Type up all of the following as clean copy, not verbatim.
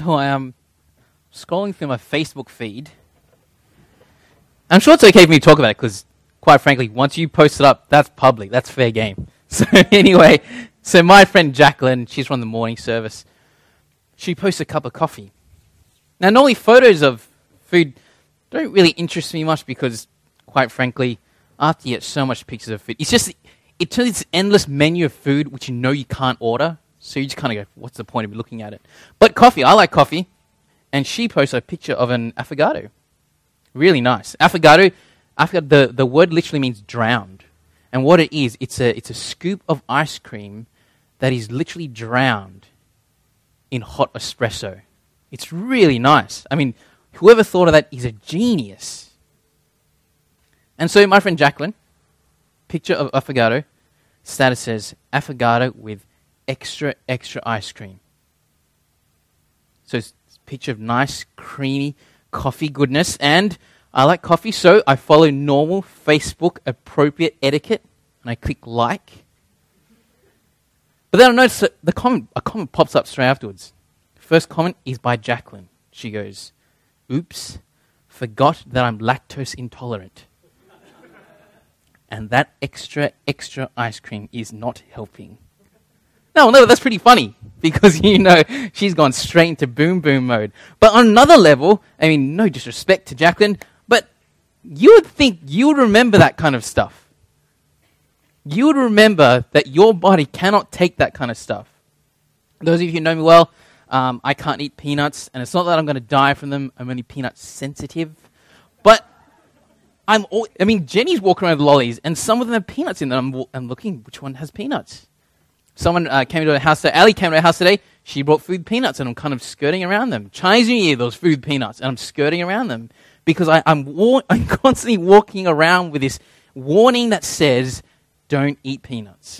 So I am scrolling through my Facebook feed. I'm sure it's okay for me to talk about it because, quite frankly, once you post it up, that's public. That's fair game. So anyway, so my friend Jacqueline, she's from the morning service. She posts a cup of coffee. Now, normally photos of food don't really interest me much because, quite frankly, after you get so much pictures of food, it turns this endless menu of food which you know you can't order. So you just kind of go, what's the point of looking at it? But coffee, I like coffee. And she posts a picture of an affogato. Really nice. Affogato, the word literally means drowned. And what it is, it's a scoop of ice cream that is literally drowned in hot espresso. It's really nice. I mean, whoever thought of that is a genius. And so my friend Jacqueline, picture of affogato, status says, affogato with extra ice cream. So it's a picture of nice, creamy coffee goodness. And I like coffee, so I follow normal Facebook appropriate etiquette, and I click like. But then I notice that a comment pops up straight afterwards. First comment is by Jacqueline. She goes, oops, forgot that I'm lactose intolerant. And that extra ice cream is not helping. No, that's pretty funny because, she's gone straight into boom mode. But on another level, I mean, no disrespect to Jacqueline, but you would think you would remember that kind of stuff. You would remember that your body cannot take that kind of stuff. Those of you who know me well, I can't eat peanuts, and it's not that I'm going to die from them. I'm only peanut sensitive. But Jenny's walking around with lollies, and some of them have peanuts in them. I'm looking, which one has peanuts? Someone came to our house. Ali came to our house today. She brought food peanuts, and I'm kind of skirting around them. Chinese New Year, those food peanuts, and I'm skirting around them because I'm constantly walking around with this warning that says, "Don't eat peanuts."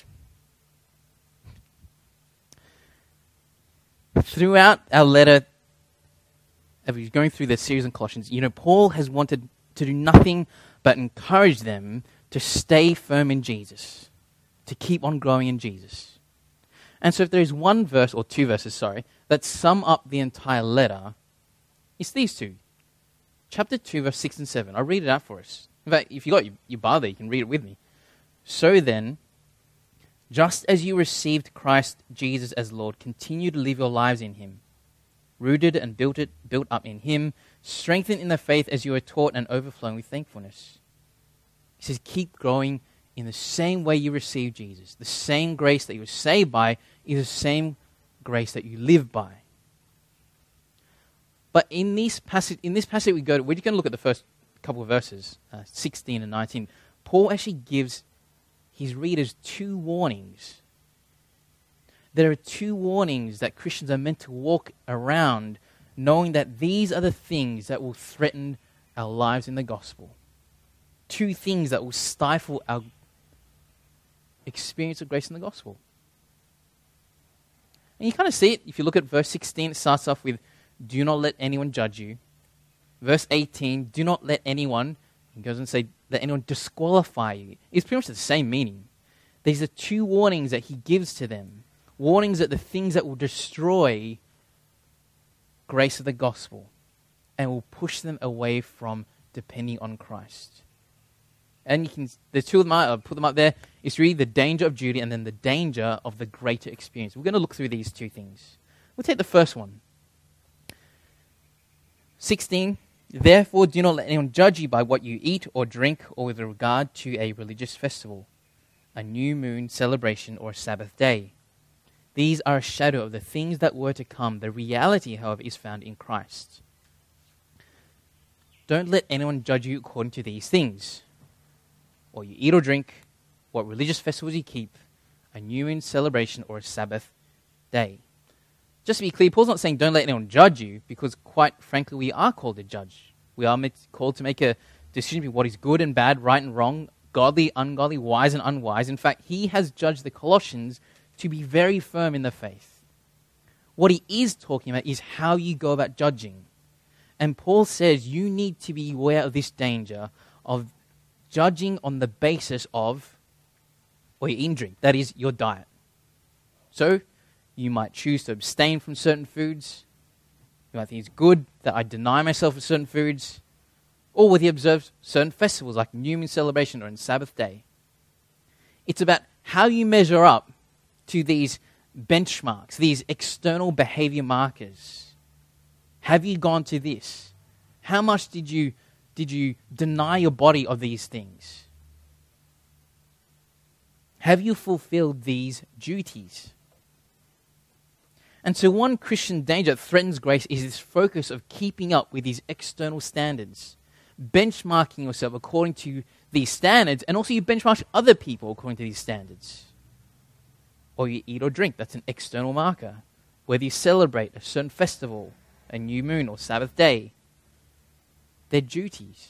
Throughout our letter, as we're going through this series in Colossians, Paul has wanted to do nothing but encourage them to stay firm in Jesus, to keep on growing in Jesus. And so if there is one verse, or two verses, that sum up the entire letter, it's these two. Chapter 2, verse 6 and 7. I'll read it out for us. In fact, if you got your Bible there, you can read it with me. So then, just as you received Christ Jesus as Lord, continue to live your lives in him, rooted and built up in him, strengthened in the faith as you are taught and overflowing with thankfulness. He says, keep growing in the same way you received Jesus. The same grace that you were saved by is the same grace that you live by. But in this passage we're just going to look at the first couple of verses, 16 and 19. Paul actually gives his readers two warnings. There are two warnings that Christians are meant to walk around knowing that these are the things that will threaten our lives in the gospel. Two things that will stifle our experience of grace in the gospel. And you kind of see it. If you look at verse 16, it starts off with, do not let anyone judge you. Verse 18, do not let anyone, it goes and say, let anyone disqualify you. It's pretty much the same meaning. These are two warnings that he gives to them. Warnings that the things that will destroy grace of the gospel and will push them away from depending on Christ. And the two of them, I'll put them up there, is really the danger of duty and then the danger of the greater experience. We're going to look through these two things. We'll take the first one. 16, therefore do not let anyone judge you by what you eat or drink or with regard to a religious festival, a new moon celebration or a Sabbath day. These are a shadow of the things that were to come. The reality, however, is found in Christ. Don't let anyone judge you according to these things. What you eat or drink, what religious festivals you keep, a new moon celebration or a Sabbath day. Just to be clear, Paul's not saying don't let anyone judge you, because quite frankly, we are called to judge. We are called to make a decision between what is good and bad, right and wrong, godly, ungodly, wise and unwise. In fact, he has judged the Colossians to be very firm in the faith. What he is talking about is how you go about judging. And Paul says you need to be aware of this danger of judging on the basis of what you eat and drink, that is, your diet. So, you might choose to abstain from certain foods. Do I think it's good that I deny myself of certain foods? Or will he observe certain festivals like New Moon celebration or on Sabbath day? It's about how you measure up to these benchmarks, these external behavior markers. Have you gone to this? How much did you deny your body of these things? Have you fulfilled these duties? And so one Christian danger that threatens grace is this focus of keeping up with these external standards, benchmarking yourself according to these standards, and also you benchmark other people according to these standards. Or you eat or drink, that's an external marker. Whether you celebrate a certain festival, a new moon or Sabbath day, they're duties.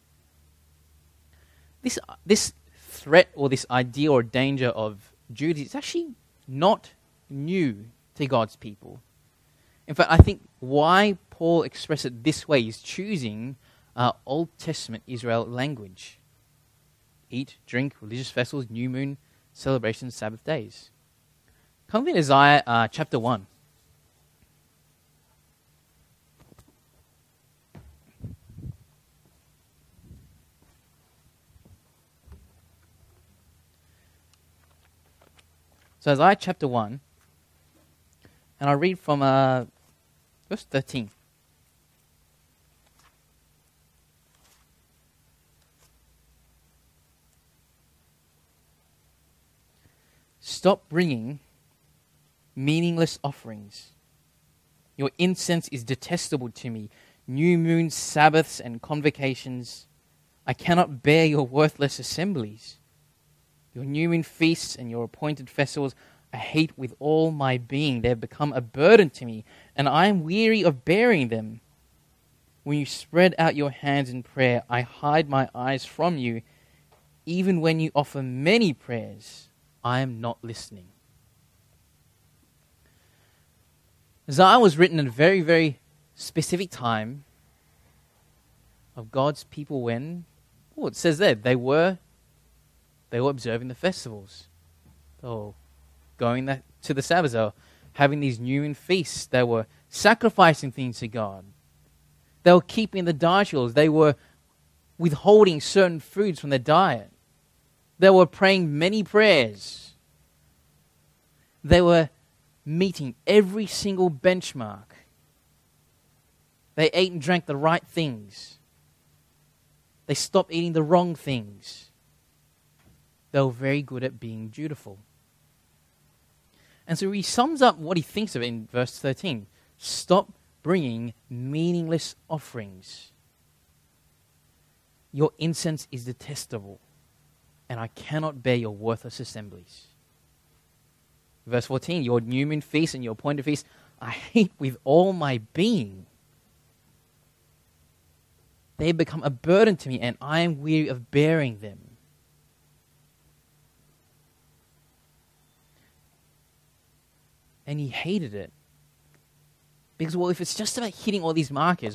This threat or this idea or danger of duty is actually not new to God's people. In fact, I think why Paul expressed it this way is choosing Old Testament Israel language. Eat, drink, religious festivals, new moon, celebrations, Sabbath days. Come with Isaiah chapter 1. So Isaiah chapter 1, and I'll read from verse 13. Stop bringing meaningless offerings. Your incense is detestable to me. New moons, Sabbaths, and convocations. I cannot bear your worthless assemblies. Your new moon feasts and your appointed festivals I hate with all my being. They have become a burden to me, and I am weary of bearing them. When you spread out your hands in prayer, I hide my eyes from you. Even when you offer many prayers, I am not listening. Isaiah was written in a very, very specific time of God's people when, it says there, they were observing the festivals. They were going to the Sabbath. They were having these new moon feasts. They were sacrificing things to God. They were keeping the dietary laws. They were withholding certain foods from their diet. They were praying many prayers. They were meeting every single benchmark. They ate and drank the right things. They stopped eating the wrong things. They were very good at being dutiful. And so he sums up what he thinks of it in verse 13. Stop bringing meaningless offerings. Your incense is detestable, and I cannot bear your worthless assemblies. Verse 14, your new moon feast and your appointed feast, I hate with all my being. They have become a burden to me, and I am weary of bearing them. And he hated it. Because, if it's just about hitting all these markers,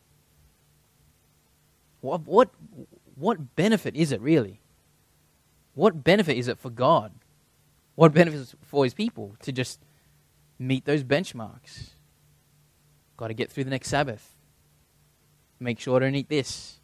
what benefit is it really? What benefit is it for God? What benefit is it for his people to just meet those benchmarks? Got to get through the next Sabbath. Make sure I don't eat this.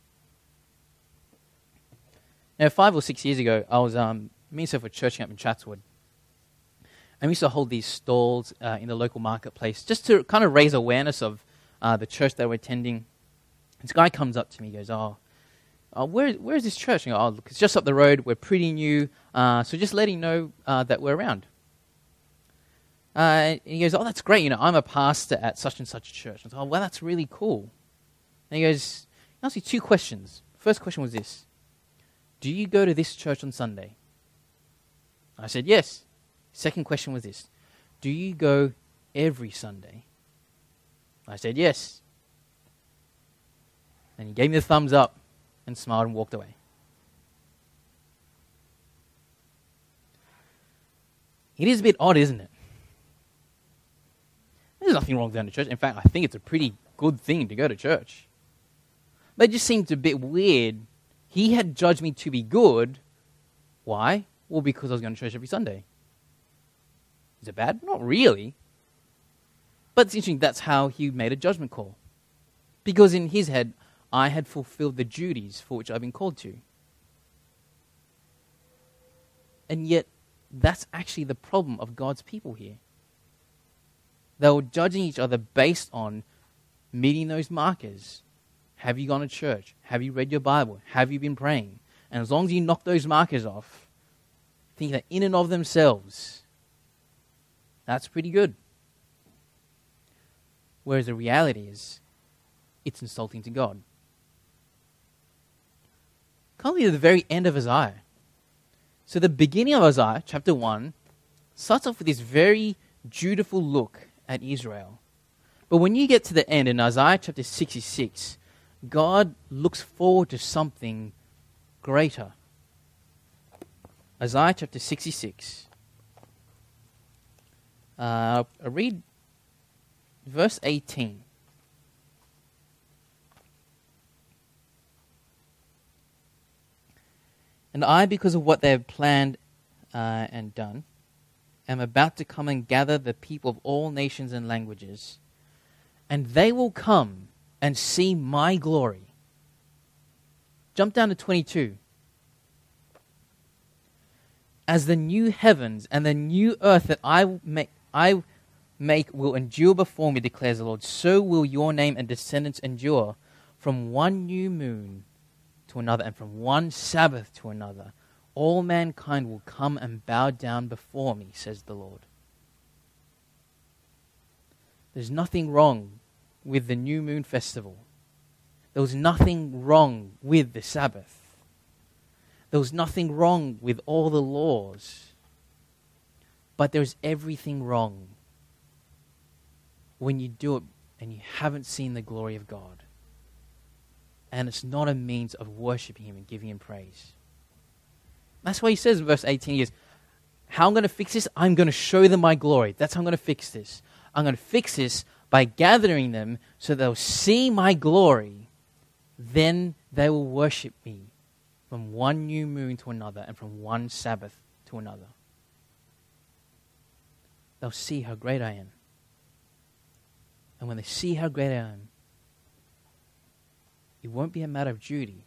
Now, 5 or 6 years ago, I was me and myself were churching up in Chatswood. And we used to hold these stalls in the local marketplace just to kind of raise awareness of the church that we're attending. This guy comes up to me and goes, where is this church? And I go, look, it's just up the road. We're pretty new. So just letting you know that we're around. And he goes, that's great. I'm a pastor at such and such a church. I was well, that's really cool. And he goes, I'll ask you 2 questions. First question was this. Do you go to this church on Sunday? I said, yes. Second question was this. Do you go every Sunday? I said, yes. And he gave me the thumbs up and smiled and walked away. It is a bit odd, isn't it? There's nothing wrong with going to church. In fact, I think it's a pretty good thing to go to church. But it just seemed a bit weird. He had judged me to be good. Why? Well, because I was going to church every Sunday. Is it bad? Not really. But it's interesting, that's how he made a judgment call. Because in his head, I had fulfilled the duties for which I've been called to. And yet, that's actually the problem of God's people here. They were judging each other based on meeting those markers. Have you gone to church? Have you read your Bible? Have you been praying? And as long as you knock those markers off, think that in and of themselves, that's pretty good. Whereas the reality is, it's insulting to God. Come to the very end of Isaiah. So the beginning of Isaiah, chapter 1, starts off with this very dutiful look at Israel. But when you get to the end in Isaiah chapter 66, God looks forward to something greater. Isaiah chapter 66. I read verse 18. And I, because of what they have planned and done, am about to come and gather the people of all nations and languages, and they will come and see my glory. Jump down to 22. As the new heavens and the new earth that I make will endure before me, declares the Lord, so will your name and descendants endure from one new moon to another, and from one Sabbath to another. All mankind will come and bow down before me, says the Lord. There's nothing wrong with the new moon festival. There was nothing wrong with the Sabbath. There was nothing wrong with all the laws. But there's everything wrong when you do it and you haven't seen the glory of God. And it's not a means of worshiping Him and giving Him praise. That's why He says in verse 18, He goes, how I'm going to fix this? I'm going to show them my glory. That's how I'm going to fix this. I'm going to fix this by gathering them so they'll see my glory. Then they will worship me from one new moon to another and from one Sabbath to another. They'll see how great I am. And when they see how great I am, it won't be a matter of duty.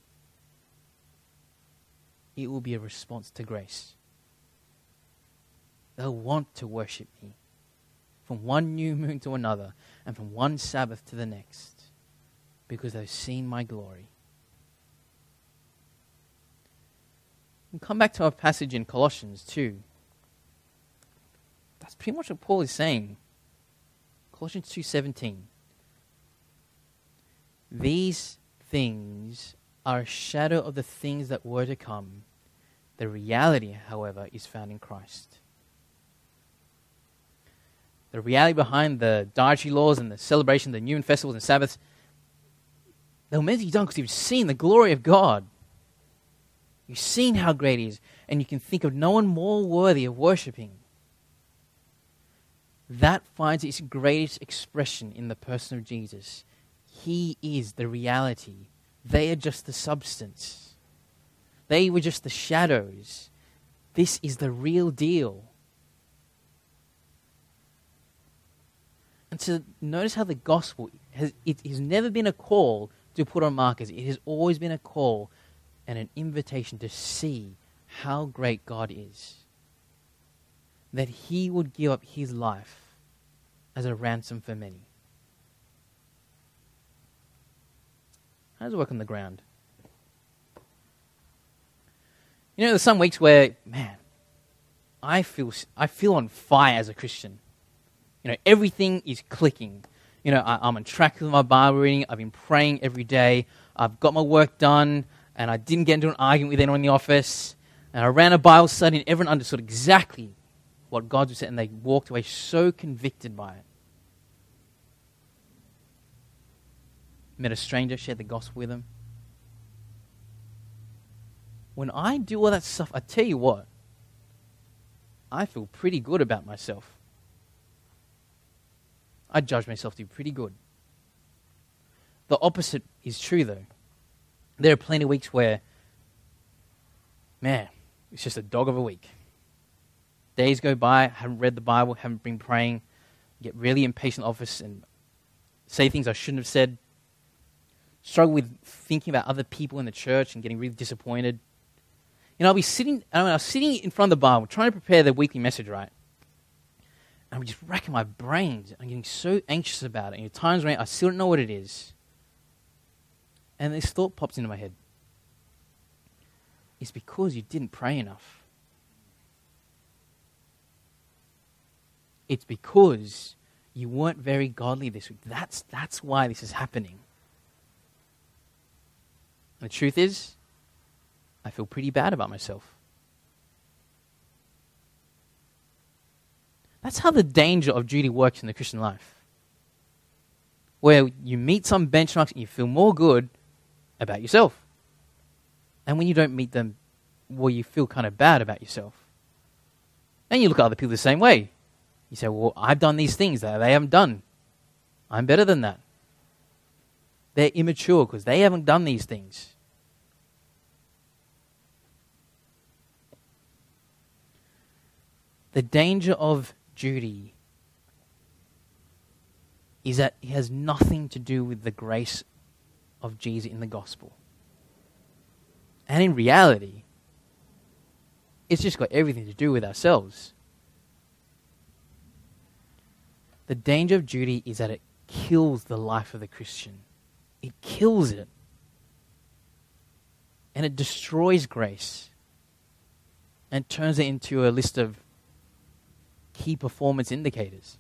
It will be a response to grace. They'll want to worship me from one new moon to another and from one Sabbath to the next because they've seen my glory. And come back to our passage in Colossians 2. That's pretty much what Paul is saying. Colossians 2:17. These things are a shadow of the things that were to come. The reality, however, is found in Christ. The reality behind the dietary laws and the celebration, the new moon festivals and Sabbaths, they were meant to be done because you've seen the glory of God. You've seen how great He is, and you can think of no one more worthy of worshipping. That finds its greatest expression in the person of Jesus. He is the reality. They are just the substance. They were just the shadows. This is the real deal. And so notice how the gospel, it has never been a call to put on markers. It has always been a call and an invitation to see how great God is. That He would give up His life as a ransom for many. How does it work on the ground? You know, there's some weeks where, man, I feel on fire as a Christian. You know, everything is clicking. You know, I'm on track with my Bible reading. I've been praying every day. I've got my work done, and I didn't get into an argument with anyone in the office. And I ran a Bible study, and everyone understood exactly what God was saying, and they walked away so convicted by it. Met a stranger, shared the gospel with them. When I do all that stuff, I tell you what, I feel pretty good about myself. I judge myself to be pretty good. The opposite is true, though. There are plenty of weeks where, man, it's just a dog of a week. Days go by, haven't read the Bible, haven't been praying. get really impatient in the office and say things I shouldn't have said, struggle with thinking about other people in the church and getting really disappointed. I was sitting in front of the Bible trying to prepare the weekly message, right? And I'm just racking my brains. I'm getting so anxious about it. And at times when I still don't know what it is. And this thought pops into my head. It's because you didn't pray enough. It's because you weren't very godly this week. That's why this is happening. And the truth is, I feel pretty bad about myself. That's how the danger of duty works in the Christian life. Where you meet some benchmarks and you feel more good about yourself. And when you don't meet them, well, you feel kind of bad about yourself. And you look at other people the same way. You say, well, I've done these things that they haven't done. I'm better than that. They're immature because they haven't done these things. The danger of duty is that it has nothing to do with the grace of Jesus in the gospel. And in reality, it's just got everything to do with ourselves. The danger of duty is that it kills the life of the Christian. It kills it. And it destroys grace. And turns it into a list of key performance indicators.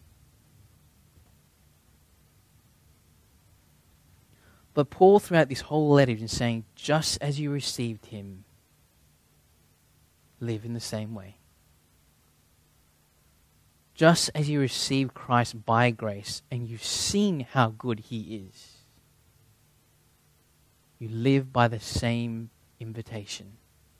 But Paul, throughout this whole letter, is saying, just as you received him, live in the same way. Just as you received Christ by grace and you've seen how good he is, you live by the same invitation.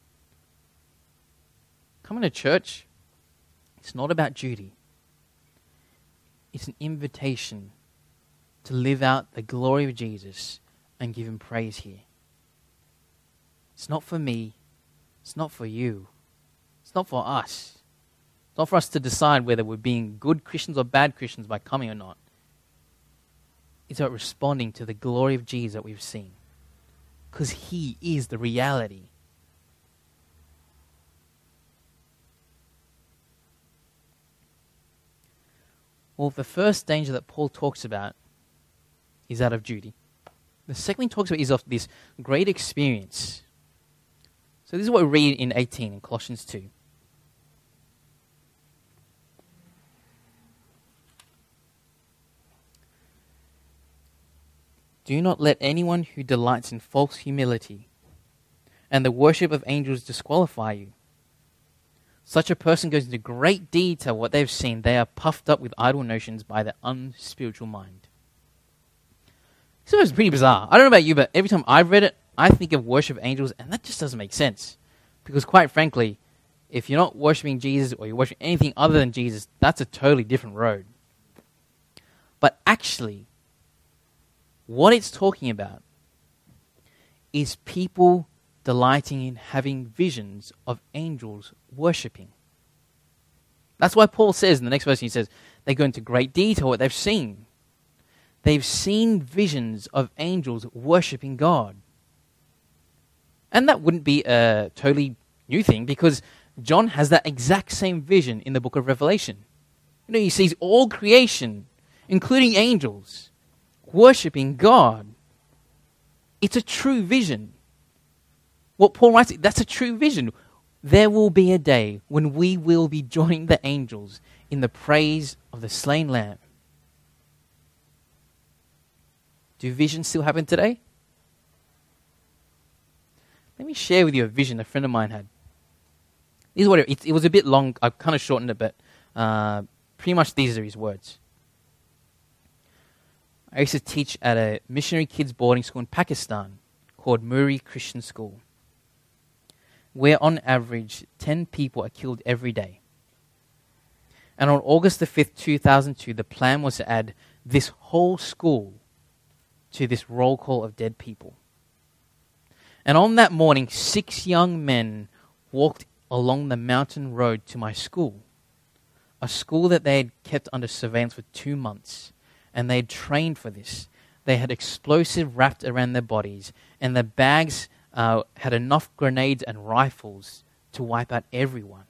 Coming to church, it's not about duty. It's an invitation to live out the glory of Jesus and give him praise here. It's not for me. It's not for you. It's not for us. It's not for us to decide whether we're being good Christians or bad Christians by coming or not. It's about responding to the glory of Jesus that we've seen. Because he is the reality. Well, the first danger that Paul talks about is that of duty. The second he talks about is of this great experience. So this is what we read in 18 in Colossians 2. Do not let anyone who delights in false humility and the worship of angels disqualify you. Such a person goes into great detail what they've seen. They are puffed up with idle notions by their unspiritual mind. So it's pretty bizarre. I don't know about you, but every time I've read it, I think of worship of angels, and that just doesn't make sense. Because quite frankly, if you're not worshiping Jesus or you're worshiping anything other than Jesus, that's a totally different road. But actually, what it's talking about is people delighting in having visions of angels worshipping. That's why Paul says in the next verse, he says, they go into great detail what they've seen. They've seen visions of angels worshipping God. And that wouldn't be a totally new thing because John has that exact same vision in the book of Revelation. He sees all creation, including angels, worshipping God. It's a true vision. What Paul writes, that's a true vision. There will be a day when we will be joining the angels in the praise of the slain Lamb. Do visions still happen today? Let me share with you a vision a friend of mine had. This is what it was a bit long. I kind of shortened it, but pretty much these are his words. I used to teach at a missionary kids boarding school in Pakistan called Muri Christian School, where on average 10 people are killed every day. And on August the 5th, 2002, the plan was to add this whole school to this roll call of dead people. And on that morning, 6 young men walked along the mountain road to my school. a school that they had kept under surveillance for 2 months, and they had trained for this. They had explosive wrapped around their bodies, and their bags had enough grenades and rifles to wipe out everyone.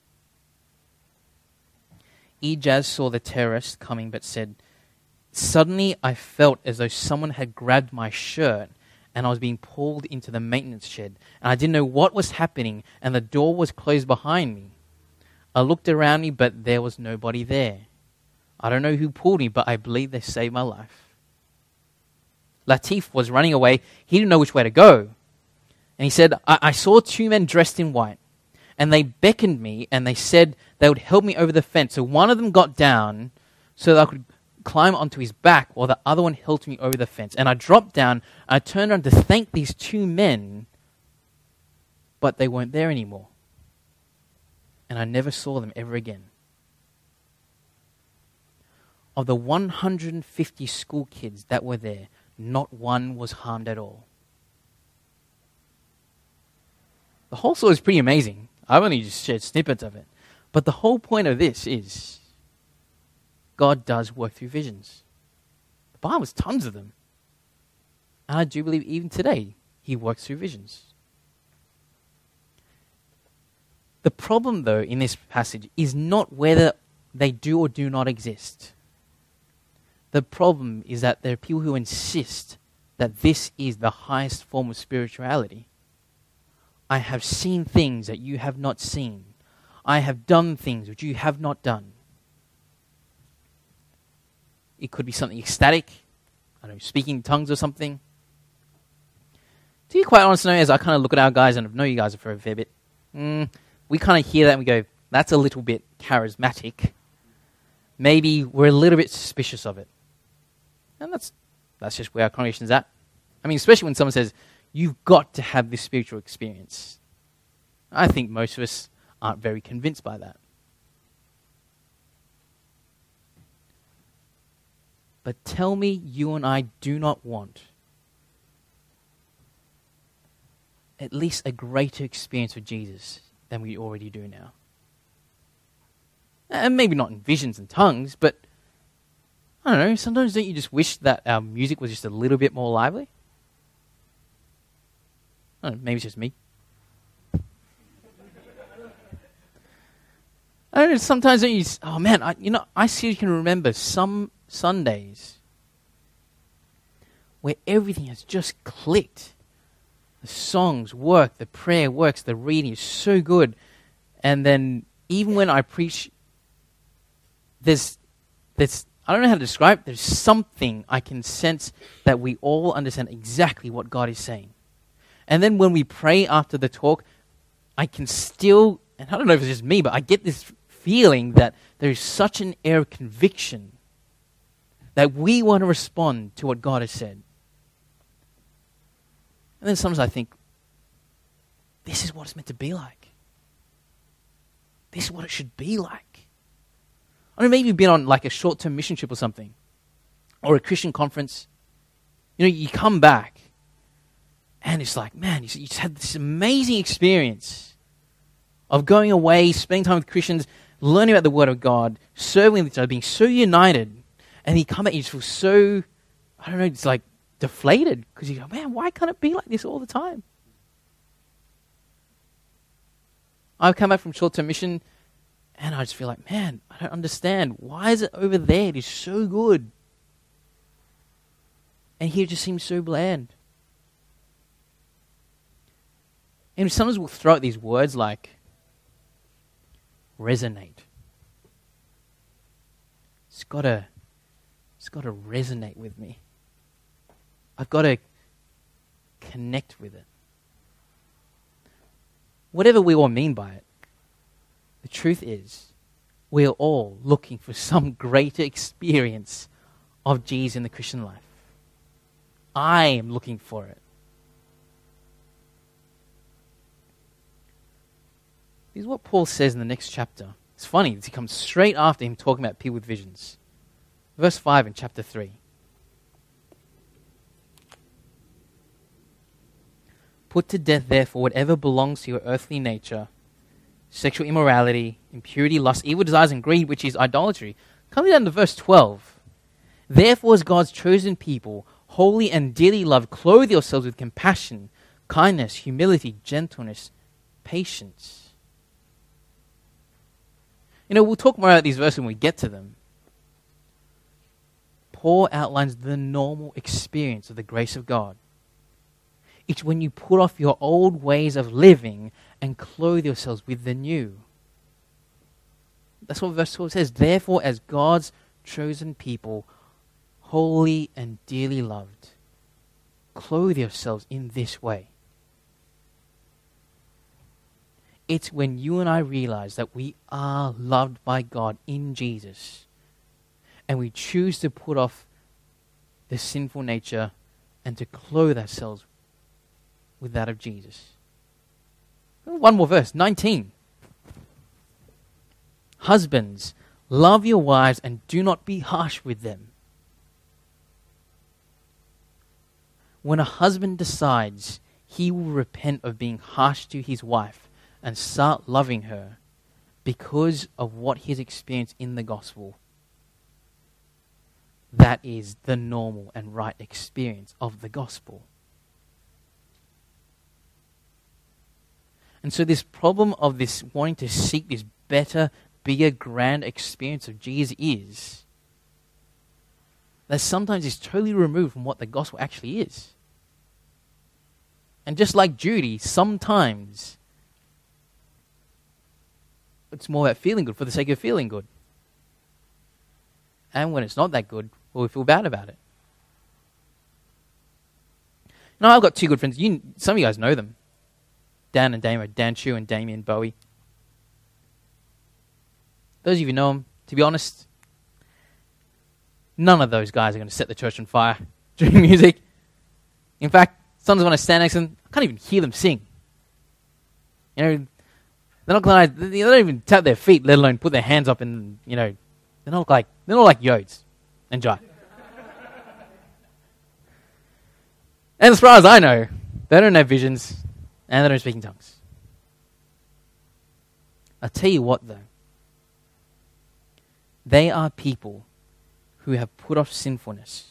Ijaz saw the terrorists coming but said, "Suddenly I felt as though someone had grabbed my shirt and I was being pulled into the maintenance shed, and I didn't know what was happening, and the door was closed behind me. I looked around me, but there was nobody there. I don't know who pulled me, but I believe they saved my life." Latif was running away. He didn't know which way to go. And he said, I saw 2 men dressed in white, and they beckoned me, and they said they would help me over the fence. So one of them got down so that I could climb onto his back, while the other one helped me over the fence. And I dropped down, and I turned around to thank these 2 men, but they weren't there anymore. And I never saw them ever again. Of the 150 school kids that were there, not one was harmed at all. The whole story is pretty amazing. I've only just shared snippets of it. But the whole point of this is God does work through visions. The Bible has tons of them. And I do believe even today, he works through visions. The problem, though, in this passage is not whether they do or do not exist. The problem is that there are people who insist that this is the highest form of spirituality. I have seen things that you have not seen. I have done things which you have not done. It could be something ecstatic, I don't know, speaking in tongues or something. To be quite honest, as I kind of look at our guys, and I know you guys for a fair bit, we kind of hear that and we go, that's a little bit charismatic. Maybe we're a little bit suspicious of it. And that's just where our congregation's at. I mean, especially when someone says, you've got to have this spiritual experience. I think most of us aren't very convinced by that. But tell me you and I do not want at least a greater experience with Jesus than we already do now. And maybe not in visions and tongues, but I don't know, sometimes don't you just wish that our music was just a little bit more lively? I don't know, maybe it's just me. I don't know, sometimes don't you, oh man, I seriously can remember some Sundays where everything has just clicked. The songs work, the prayer works, the reading is so good. And then even when I preach, there's I don't know how to describe it, there's something I can sense that we all understand exactly what God is saying. And then when we pray after the talk, I can still, and I don't know if it's just me, but I get this feeling that there is such an air of conviction that we want to respond to what God has said. And then sometimes I think, this is what it's meant to be like. This is what it should be like. I don't know, maybe you've been on like a short-term mission trip or something, or a Christian conference. You come back, and it's like, man, you just had this amazing experience of going away, spending time with Christians, learning about the Word of God, serving each other, being so united, and you come back and you just feel so, I don't know, it's like deflated, because you go, man, why can't it be like this all the time? I've come back from short-term mission, and I just feel like, man, I don't understand. Why is it over there? It is so good. And here it just seems so bland. And sometimes we'll throw out these words like resonate. It's got to resonate with me. I've got to connect with it. Whatever we all mean by it, the truth is, we're all looking for some greater experience of Jesus in the Christian life. I am looking for it. This is what Paul says in the next chapter. It's funny, he comes straight after him talking about people with visions. Verse 5 in chapter 3. Put to death, therefore, whatever belongs to your earthly nature: sexual immorality, impurity, lust, evil desires, and greed, which is idolatry. Coming down to verse 12. Therefore, as God's chosen people, holy and dearly loved, clothe yourselves with compassion, kindness, humility, gentleness, patience. We'll talk more about these verses when we get to them. Paul outlines the normal experience of the grace of God. It's when you put off your old ways of living and clothe yourselves with the new. That's what verse 12 says. Therefore, as God's chosen people, holy and dearly loved, clothe yourselves in this way. It's when you and I realize that we are loved by God in Jesus, and we choose to put off the sinful nature and to clothe ourselves with that of Jesus. One more verse, 19. Husbands, love your wives and do not be harsh with them. When a husband decides he will repent of being harsh to his wife and start loving her because of what he's experienced in the gospel, that is the normal and right experience of the gospel. And so this problem of this wanting to seek this better, bigger, grand experience of Jesus is that sometimes it's totally removed from what the gospel actually is. And just like Judy, sometimes it's more about feeling good for the sake of feeling good. And when it's not that good, well, we feel bad about it. I've got two good friends. Some of you guys know them. Dan and Damo, Dan Chu and Damien Bowie. Those of you who know them, to be honest, none of those guys are going to set the church on fire during music. In fact, sometimes when I stand next to them, I can't even hear them sing. They're not going to, they don't even tap their feet, let alone put their hands up and, they're not like Yodes and Jai. And as far as I know, they don't have visions and they don't speak in tongues. I'll tell you what though. They are people who have put off sinfulness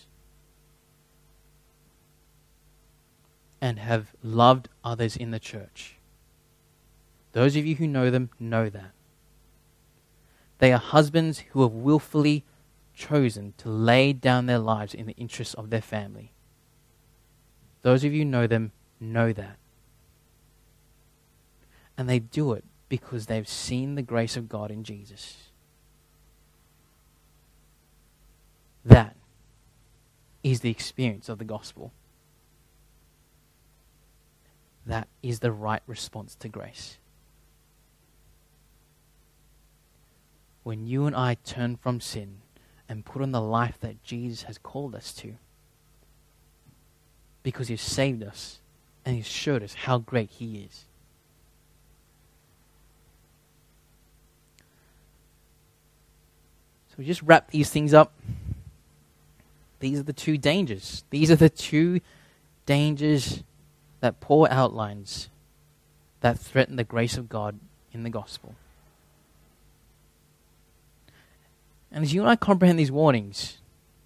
and have loved others in the church. Those of you who know them know that. They are husbands who have willfully chosen to lay down their lives in the interests of their family. Those of you who know them know that. And they do it because they've seen the grace of God in Jesus. That is the experience of the gospel. That is the right response to grace. When you and I turn from sin and put on the life that Jesus has called us to, because He's saved us and He's showed us how great He is. So we just wrap these things up. These are the two dangers. These are the two dangers that Paul outlines that threaten the grace of God in the gospel. And as you and I comprehend these warnings,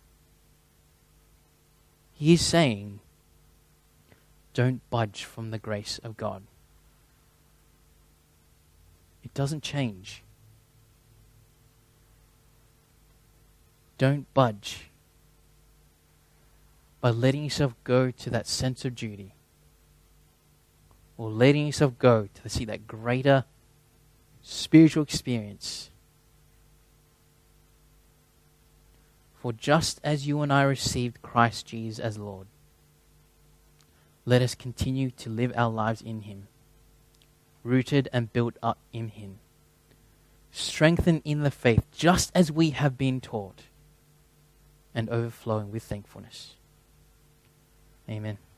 he is saying, don't budge from the grace of God. It doesn't change. Don't budge by letting yourself go to that sense of duty, or letting yourself go to see that greater spiritual experience. For just as you and I received Christ Jesus as Lord, let us continue to live our lives in Him, rooted and built up in Him, strengthened in the faith just as we have been taught, and overflowing with thankfulness. Amen.